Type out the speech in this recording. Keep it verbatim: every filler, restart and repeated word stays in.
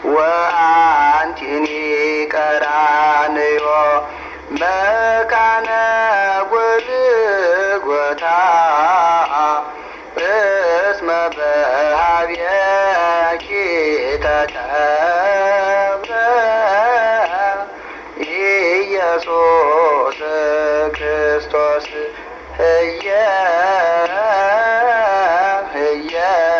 ወአንቲኒ ቀራንዮ መካነ ጎልጎታ እስመ በኀቤኪ ተቀብረ ኢየሱስ ክርስቶስ ህየ ህየ